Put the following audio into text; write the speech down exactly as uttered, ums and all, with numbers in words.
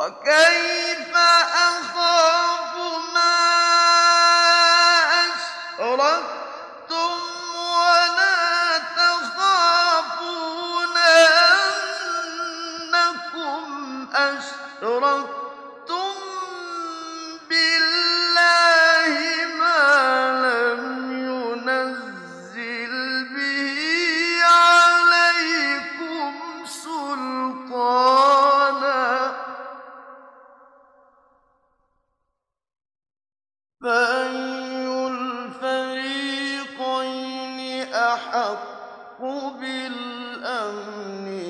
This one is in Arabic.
وَكَيْفَ أَخَافُ مَا أَشْرَكْتُمْ وَلَا تَخَافُونَ أَنَّكُمْ أَشْرَكْتُم بِاللَّهِ مَا لَمْ يُنَزِّلْ بِهِ عَلَيْكُمْ سُلْطَانًا ۚ فَأَيُّ الْفَرِيقَيْنِ أَحَقُّ بِالْأَمْنِ